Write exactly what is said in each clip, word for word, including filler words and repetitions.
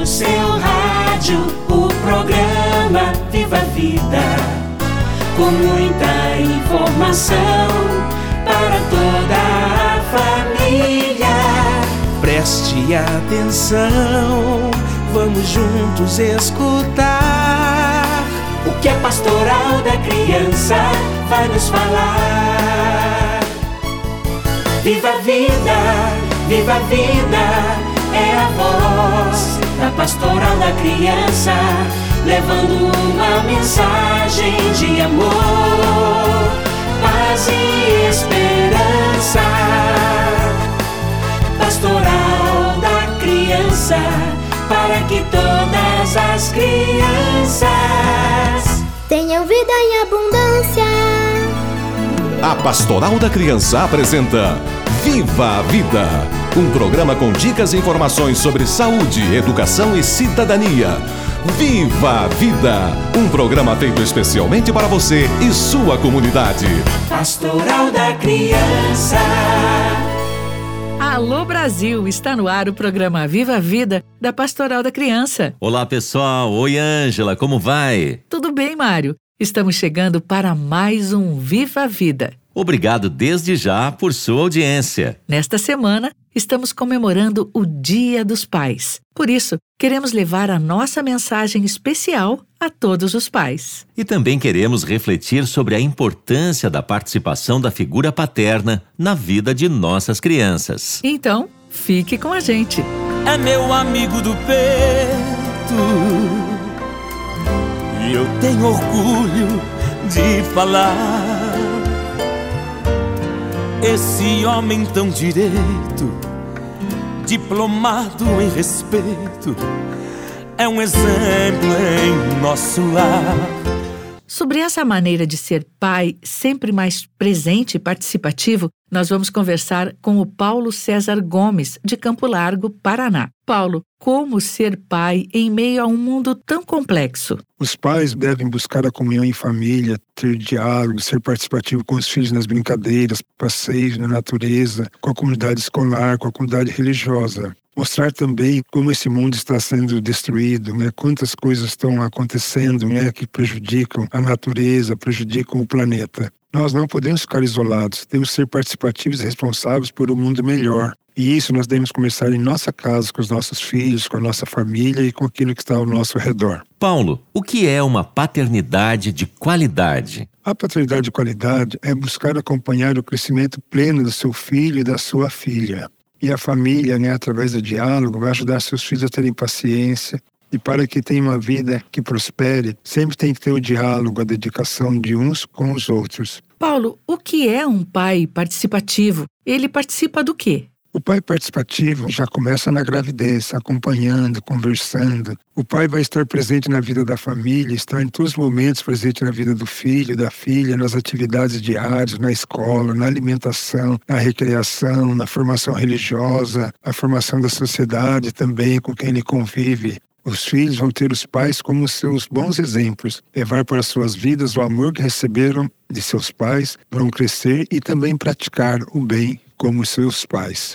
no seu rádio o programa Viva a Vida, com muita informação para toda a família. Preste atenção, vamos juntos escutar o que a Pastoral da Criança vai nos falar. Viva a vida, viva a vida, é a voz da Pastoral da Criança, levando uma mensagem de amor, paz e esperança. Pastoral da Criança, para que todas as crianças tenham vida em abundância. A Pastoral da Criança apresenta Viva a Vida, um programa com dicas e informações sobre saúde, educação e cidadania. Viva a Vida, um programa feito especialmente para você e sua comunidade. Pastoral da Criança. Alô Brasil, está no ar o programa Viva a Vida da Pastoral da Criança. Olá pessoal, oi Ângela, como vai? Tudo bem, Mário? Estamos chegando para mais um Viva a Vida. Obrigado desde já por sua audiência. Nesta semana, estamos comemorando o Dia dos Pais. Por isso, queremos levar a nossa mensagem especial a todos os pais. E também queremos refletir sobre a importância da participação da figura paterna na vida de nossas crianças. Então, fique com a gente. É meu amigo do peito e eu tenho orgulho de falar. Esse homem tão direito, diplomado em respeito, é um exemplo em nosso lar. Sobre essa maneira de ser pai sempre mais presente e participativo, nós vamos conversar com o Paulo César Gomes, de Campo Largo, Paraná. Paulo, como ser pai em meio a um mundo tão complexo? Os pais devem buscar a comunhão em família, ter diálogo, ser participativo com os filhos nas brincadeiras, passeios na natureza, com a comunidade escolar, com a comunidade religiosa. Mostrar também como esse mundo está sendo destruído, né? Quantas coisas estão acontecendo, né? Que prejudicam a natureza, prejudicam o planeta. Nós não podemos ficar isolados, temos que ser participativos e responsáveis por um mundo melhor. E isso nós devemos começar em nossa casa, com os nossos filhos, com a nossa família e com aquilo que está ao nosso redor. Paulo, o que é uma paternidade de qualidade? A paternidade de qualidade é buscar acompanhar o crescimento pleno do seu filho e da sua filha. E a família, né, através do diálogo, vai ajudar seus filhos a terem paciência. E para que tenha uma vida que prospere, sempre tem que ter o diálogo, a dedicação de uns com os outros. Paulo, o que é um pai participativo? Ele participa do quê? O pai participativo já começa na gravidez, acompanhando, conversando. O pai vai estar presente na vida da família, estar em todos os momentos presente na vida do filho, da filha, nas atividades diárias, na escola, na alimentação, na recreação, na formação religiosa, na formação da sociedade também com quem ele convive. Os filhos vão ter os pais como seus bons exemplos, levar para suas vidas o amor que receberam de seus pais, vão crescer e também praticar o bem como seus pais.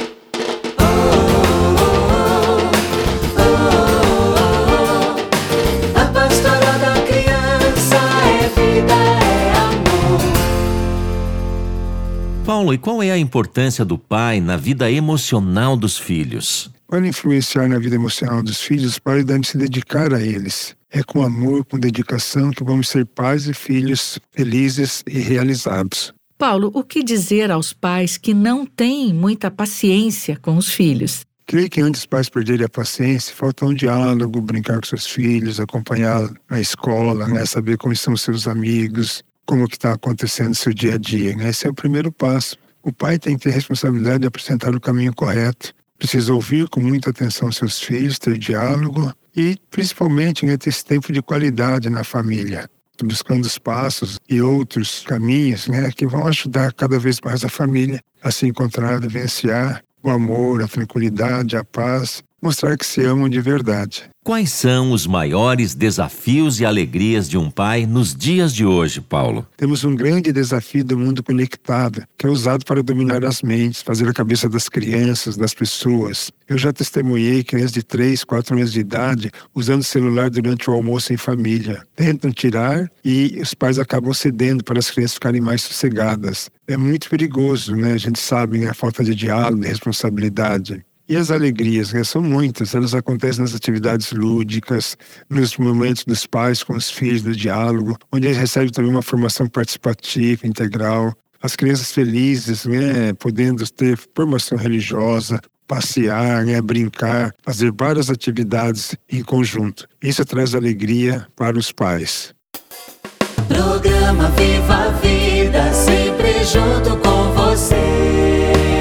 A Pastoral da Criança é vida, é amor. Paulo, e qual é a importância do pai na vida emocional dos filhos? Para influenciar na vida emocional dos filhos, os pais devem se dedicar a eles. É com amor, com dedicação que vamos ser pais e filhos felizes e realizados. Paulo, o que dizer aos pais que não têm muita paciência com os filhos? Creio que antes dos pais perderem a paciência, falta um diálogo, brincar com seus filhos, acompanhar na escola, né? Saber como estão seus amigos, como que está acontecendo no seu dia a dia. Né? Esse é o primeiro passo. O pai tem que ter a responsabilidade de apresentar o caminho correto. Precisa ouvir com muita atenção seus filhos, ter diálogo e, principalmente, né, ter esse tempo de qualidade na família, buscando os passos e outros caminhos, né, que vão ajudar cada vez mais a família a se encontrar, a vivenciar o amor, a tranquilidade, a paz mostrar que se amam de verdade. Quais são os maiores desafios e alegrias de um pai nos dias de hoje, Paulo? Temos um grande desafio do mundo conectado, que é usado para dominar as mentes, fazer a cabeça das crianças, das pessoas. Eu já testemunhei crianças de três, quatro anos de idade usando celular durante o almoço em família. Tentam tirar e os pais acabam cedendo para as crianças ficarem mais sossegadas. É muito perigoso, né? A gente sabe, né? A falta de diálogo, de responsabilidade. E as alegrias, né? São muitas, elas acontecem nas atividades lúdicas, nos momentos dos pais com os filhos, no diálogo, onde eles recebem também uma formação participativa, integral. As crianças felizes, né? Podendo ter formação religiosa, passear, né? Brincar, fazer várias atividades em conjunto. Isso traz alegria para os pais. Programa Viva a Vida, sempre junto com você.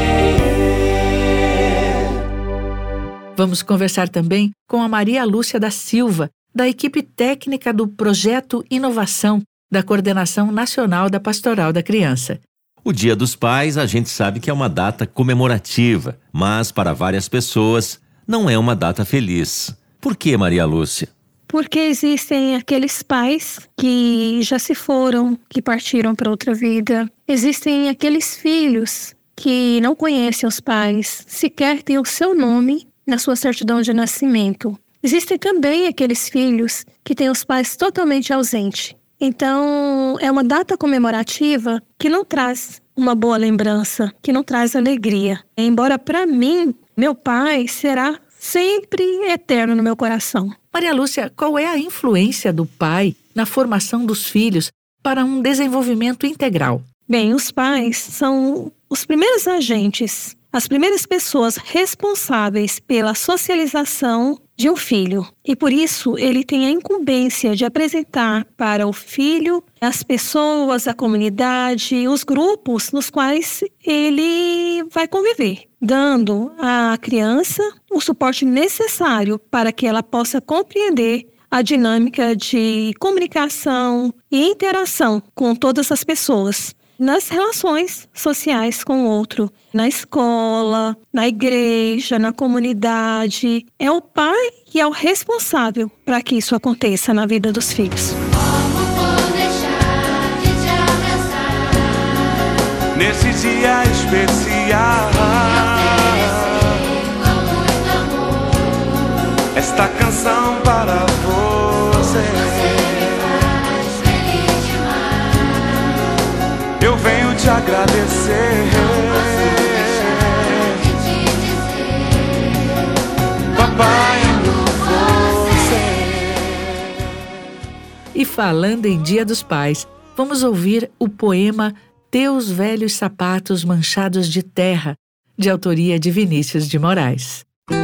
Vamos conversar também com a Maria Lúcia da Silva, da equipe técnica do Projeto Inovação, da Coordenação Nacional da Pastoral da Criança. O Dia dos Pais a gente sabe que é uma data comemorativa, mas para várias pessoas não é uma data feliz. Por que, Maria Lúcia? Porque existem aqueles pais que já se foram, que partiram para outra vida. Existem aqueles filhos que não conhecem os pais, sequer têm o seu nome na sua certidão de nascimento. Existem também aqueles filhos que têm os pais totalmente ausentes. Então, é uma data comemorativa que não traz uma boa lembrança, que não traz alegria. Embora, para mim, meu pai será sempre eterno no meu coração. Maria Lúcia, qual é a influência do pai na formação dos filhos para um desenvolvimento integral? Bem, os pais são os primeiros agentes, as primeiras pessoas responsáveis pela socialização de um filho. E por isso, ele tem a incumbência de apresentar para o filho as pessoas, a comunidade, os grupos nos quais ele vai conviver, dando à criança o suporte necessário para que ela possa compreender a dinâmica de comunicação e interação com todas as pessoas, nas relações sociais com o outro, na escola, na igreja, na comunidade. É o pai que é o responsável para que isso aconteça na vida dos filhos. Como vou deixar de te abraçar nesse dia especial? Com muito amor, esta canção para você. você me faz feliz demais. Eu venho te agradecer. Não posso deixar de te dizer, Papai, amo você. E falando em Dia dos Pais, vamos ouvir o poema Teus Velhos Sapatos Manchados de Terra, de autoria de Vinícius de Moraes.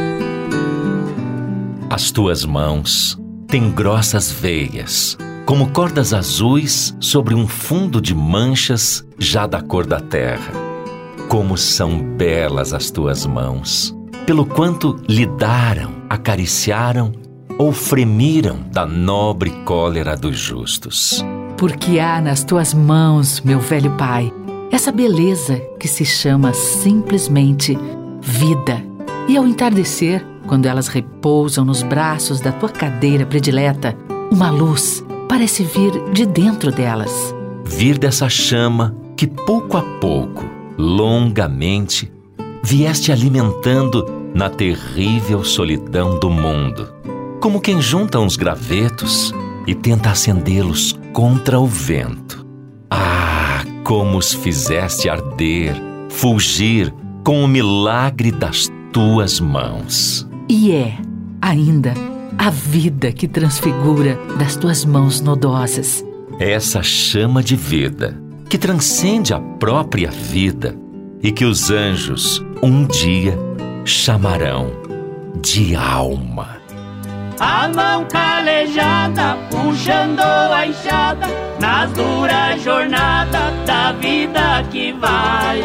As tuas mãos têm grossas veias, como cordas azuis sobre um fundo de manchas já da cor da terra. Como são belas as tuas mãos, pelo quanto lidaram, acariciaram ou fremiram da nobre cólera dos justos. Porque há nas tuas mãos, meu velho pai, essa beleza que se chama simplesmente vida. E ao entardecer, quando elas repousam nos braços da tua cadeira predileta, uma luz parece vir de dentro delas. Vir dessa chama que pouco a pouco, longamente, vieste alimentando na terrível solidão do mundo, como quem junta uns gravetos e tenta acendê-los contra o vento. Ah, como os fizeste arder, fulgir com o milagre das tuas mãos. E é, ainda, a vida que transfigura das tuas mãos nodosas. Essa chama de vida que transcende a própria vida e que os anjos um dia chamarão de alma. A mão calejada, puxando a enxada, nas duras jornadas da vida que vai.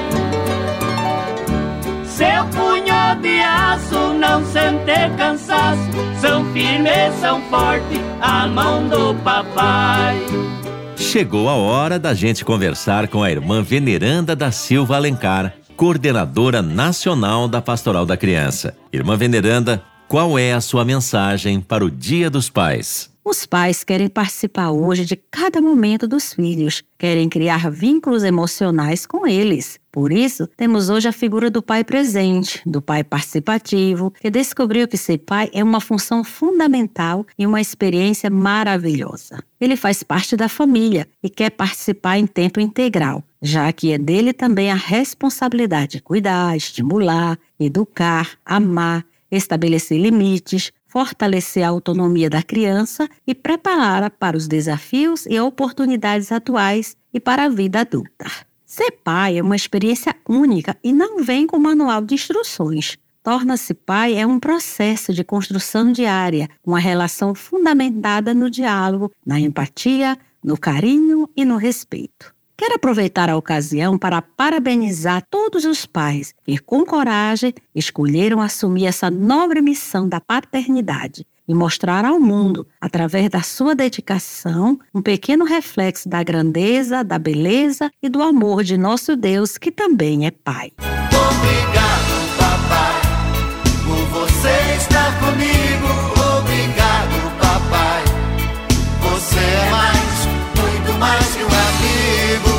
Seu punho de aço não sente cansaço, são firmes, são fortes, a mão do papai. Chegou a hora da gente conversar com a irmã Veneranda da Silva Alencar, coordenadora nacional da Pastoral da Criança. Irmã Veneranda, qual é a sua mensagem para o Dia dos Pais? Os pais querem participar hoje de cada momento dos filhos, querem criar vínculos emocionais com eles. Por isso, temos hoje a figura do pai presente, do pai participativo, que descobriu que ser pai é uma função fundamental e uma experiência maravilhosa. Ele faz parte da família e quer participar em tempo integral, já que é dele também a responsabilidade de cuidar, estimular, educar, amar, estabelecer limites, fortalecer a autonomia da criança e prepará-la para os desafios e oportunidades atuais e para a vida adulta. Ser pai é uma experiência única e não vem com manual de instruções. Torna-se pai é um processo de construção diária, uma relação fundamentada no diálogo, na empatia, no carinho e no respeito. Quero aproveitar a ocasião para parabenizar todos os pais que, com coragem, escolheram assumir essa nobre missão da paternidade e mostrar ao mundo, através da sua dedicação, um pequeno reflexo da grandeza, da beleza e do amor de nosso Deus, que também é Pai. Obrigado, papai, por você estar comigo. Obrigado, papai, você é mais, muito mais que um amigo.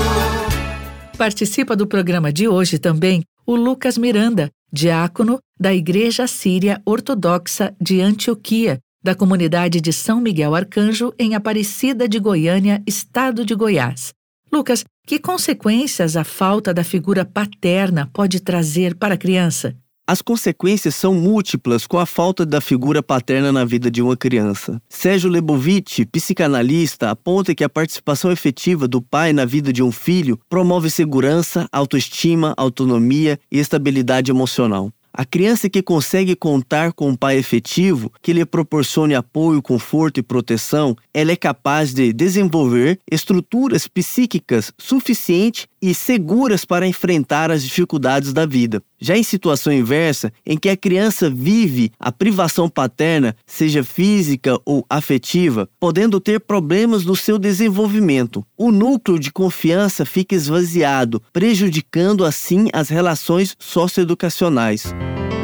Participa do programa de hoje também o Lucas Miranda, diácono da Igreja Síria Ortodoxa de Antioquia, da comunidade de São Miguel Arcanjo, em Aparecida de Goiânia, estado de Goiás. Lucas, que consequências a falta da figura paterna pode trazer para a criança? As consequências são múltiplas com a falta da figura paterna na vida de uma criança. Sérgio Lebovitch, psicanalista, aponta que a participação efetiva do pai na vida de um filho promove segurança, autoestima, autonomia e estabilidade emocional. A criança que consegue contar com um pai efetivo, que lhe proporcione apoio, conforto e proteção, ela é capaz de desenvolver estruturas psíquicas suficientes e seguras para enfrentar as dificuldades da vida. Já em situação inversa, em que a criança vive a privação paterna, seja física ou afetiva, podendo ter problemas no seu desenvolvimento, o núcleo de confiança fica esvaziado, prejudicando assim as relações socioeducacionais.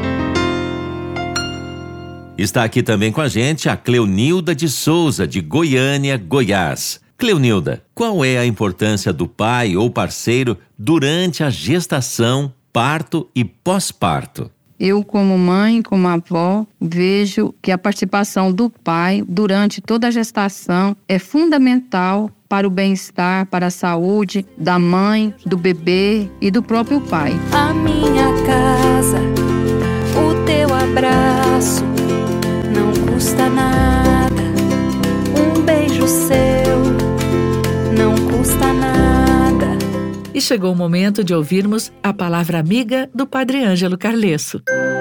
Está aqui também com a gente a Cleonilda de Souza, de Goiânia, Goiás. Cleonilda, qual é a importância do pai ou parceiro durante a gestação, parto e pós-parto? Eu, como mãe, como avó, vejo que a participação do pai durante toda a gestação é fundamental para o bem-estar, para a saúde da mãe, do bebê e do próprio pai. A minha casa, o teu abraço, não custa nada. Um beijo seu, não custa nada. E chegou o momento de ouvirmos a palavra amiga do Padre Ângelo Carlesso.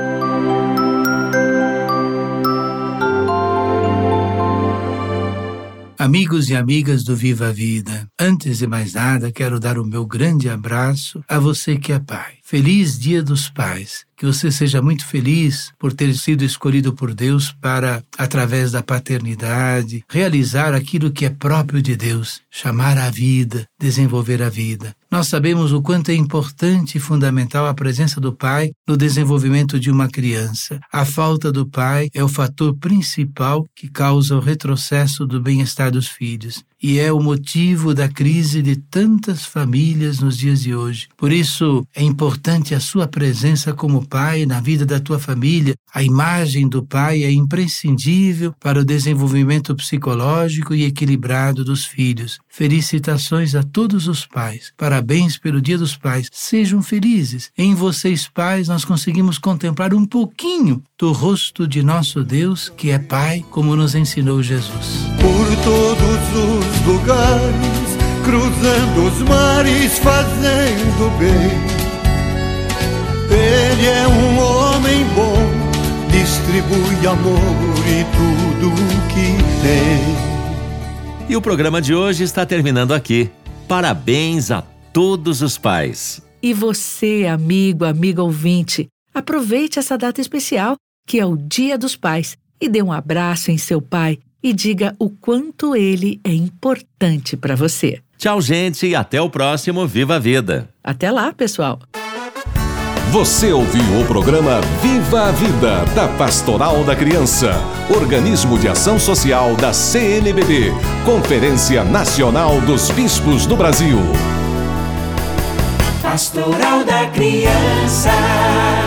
Amigos e amigas do Viva a Vida, antes de mais nada, quero dar o meu grande abraço a você que é pai. Feliz Dia dos Pais. Que você seja muito feliz por ter sido escolhido por Deus para, através da paternidade, realizar aquilo que é próprio de Deus, chamar a vida, desenvolver a vida. Nós sabemos o quanto é importante e fundamental a presença do pai no desenvolvimento de uma criança. A falta do pai é o fator principal que causa o retrocesso do bem-estar dos filhos. E é o motivo da crise de tantas famílias nos dias de hoje. Por isso, é importante a sua presença como pai na vida da tua família. A imagem do pai é imprescindível para o desenvolvimento psicológico e equilibrado dos filhos. Felicitações a todos os pais. Parabéns pelo Dia dos Pais. Sejam felizes. Em vocês, pais, nós conseguimos contemplar um pouquinho do rosto de nosso Deus, que é Pai, como nos ensinou Jesus. Por todos os lugares, cruzando os mares, fazendo bem. Ele é um homem bom, distribui amor e tudo o que tem. E o programa de hoje está terminando aqui. Parabéns a todos os pais. E você, amigo, amiga ouvinte, aproveite essa data especial, que é o Dia dos Pais, e dê um abraço em seu pai e diga o quanto ele é importante para você. Tchau, gente, e até o próximo Viva a Vida. Até lá, pessoal. Você ouviu o programa Viva a Vida, da Pastoral da Criança, organismo de ação social da C N B B, Conferência Nacional dos Bispos do Brasil. Pastoral da Criança.